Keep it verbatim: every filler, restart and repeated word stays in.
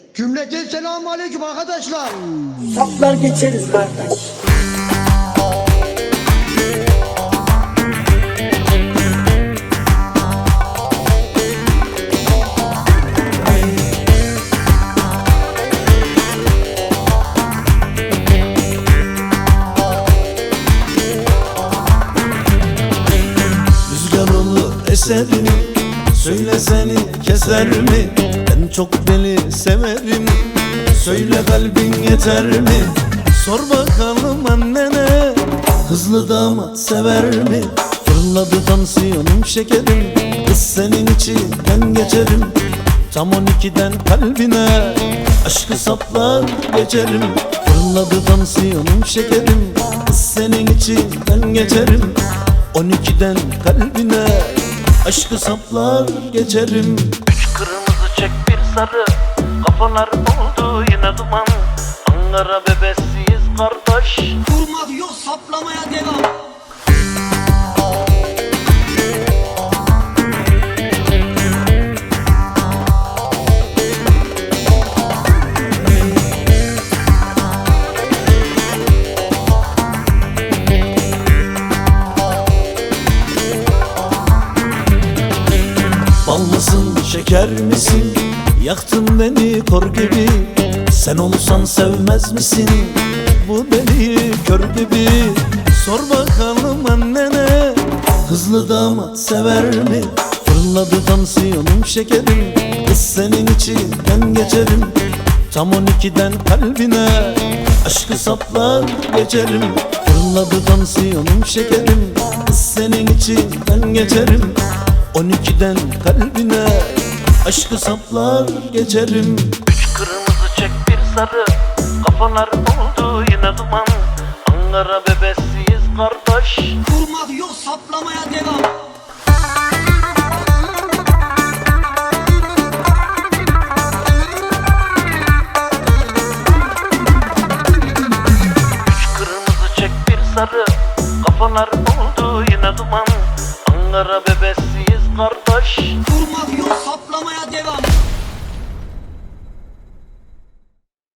Cümleten selamun aleyküm arkadaşlar. Saplar geçeriz kardeş. Rüzgar olur eser mi? Söyle seni keser mi? Ben çok deli severim. Söyle kalbin yeter mi? Sor bakalım annene, hızlı damat sever mi? Fırladı tansiyonum şekerim, kız senin için ben geçerim. Tam on ikiden kalbine aşkı saplar geçerim. Fırladı tansiyonum şekerim, kız senin için ben geçerim. On ikiden kalbine aşkı saplar geçerim. Üç kırmızı çek bir sarı, kafalar oldu yine duman. Ankara bebesiyiz kardeş. Durmak yok, saplamaya devam. Bal mısın, şeker misin? Yaktın beni kor gibi. Sen olsan sevmez misin bu deliyi kör gibi? Sor bakalım annene, hızlı damat sever mi? Fırladı tansiyonum şekerim, kız senin için ben geçerim. Tam on ikiden kalbine aşkı saplar geçerim. Fırladı tansiyonum şekerim, kız senin için ben geçerim. On ikiden kalbine aşkı saplar geçerim. Üç kırmızı çek bir sarı, kafalar oldu yine duman. Ankara bebesiyiz kardeş. Durmak yok, saplamaya devam. Üç kırmızı çek bir sarı, kafalar oldu yine duman. Ankara bebesiyiz kardeş. Durmak